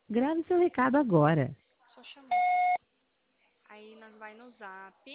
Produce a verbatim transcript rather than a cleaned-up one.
Grave seu recado agora. Só chamar. Aí nós vai no zap.